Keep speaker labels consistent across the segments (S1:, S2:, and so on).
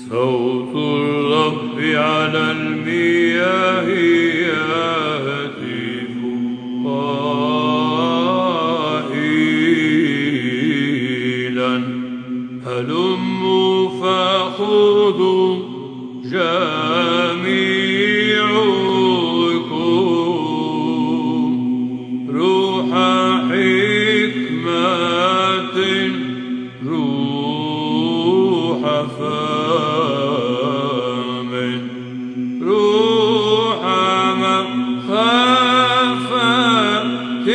S1: صوت الرب على المياه يهتف قائلا هلموا فخذوا جميعكم روح حكمة روح فهم روح مخافة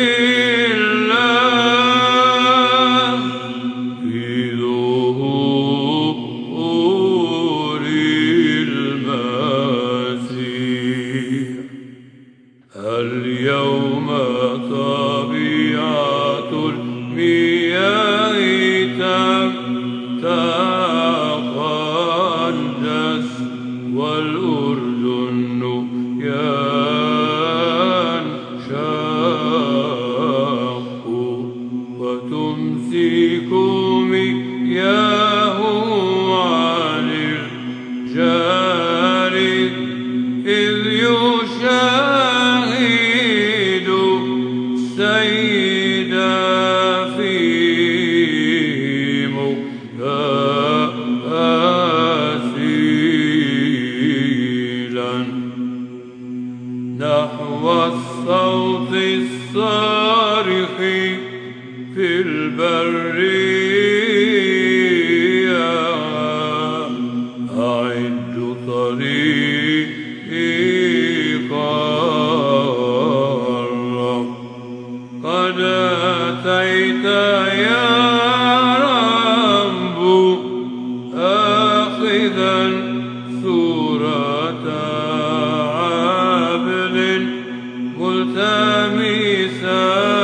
S1: الله في ظهور المسيح اليوم طبيعة المياه تتقدس والأردن ينشق وتمسك مياه عن الجارد إذ يشاهد السيد فيهم آسيلا نحو الصوت الصارخ في البرية أعد طريق الرب قد أتيت يا رب آخذا صورة عبد ملتمسا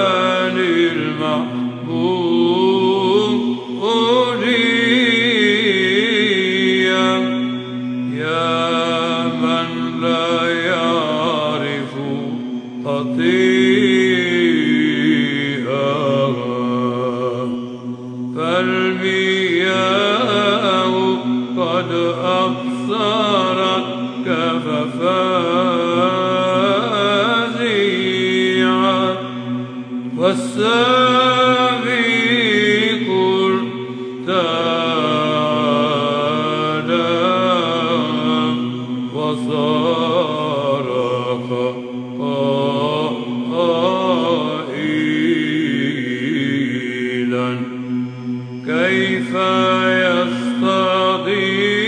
S1: للمعبودية يا من لا يعرف خطيئة فالمياه قد أبصرت كففازعة والسابق ارتدى وصرخ قائلا كيف يستطيع